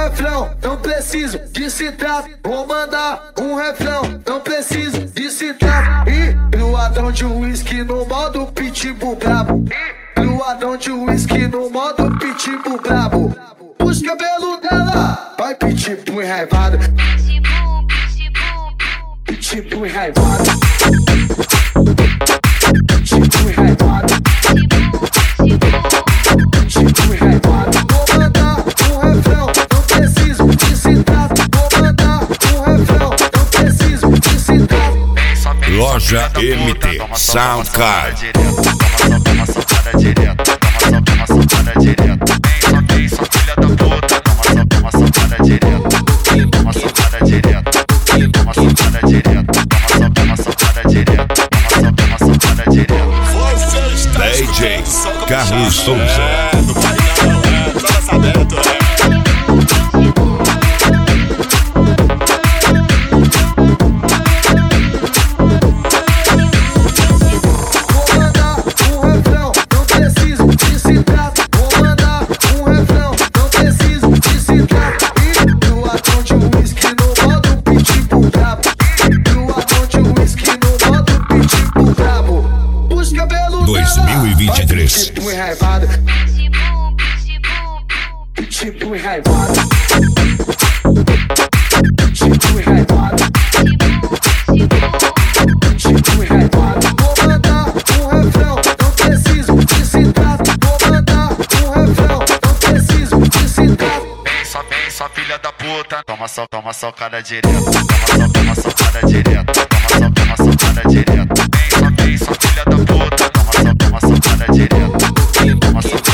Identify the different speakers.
Speaker 1: refrão, não preciso de citar. Vou mandar um refrão, não preciso de citar. E pro ladrão de uísque no modo pitbull brabo. Pro ladrão de uísque no modo pitbull brabo. Os cabelos dela vai pitbull enraivado. Pitbull enraivado. Pitbull enraivado. Pitbull enraivado. Vou mandar um refrão, não preciso de citar. Vou mandar um refrão, não preciso de citar.
Speaker 2: Loja MT Soundcard.
Speaker 3: Toma socada direto, toma socada direto. Vem só filha da puta, toma socada direto. Toma socada direto, toma socada direto. Toma socada direto, toma socada direto.
Speaker 2: DJ Carlos Souza.
Speaker 4: No paredão, toda sabendo,
Speaker 1: Pitbull enraivado. Pitbull enraivado. Pitbull enraivado. Pitbull enraivado. Vou mandar um refrão, não preciso de citar. Vou mandar um refrão, não preciso de citar.
Speaker 3: Vem só filha da puta, toma socada direto. Toma socada direto, toma socada direto. Vem só filha da puta, toma socada direto. Toma socada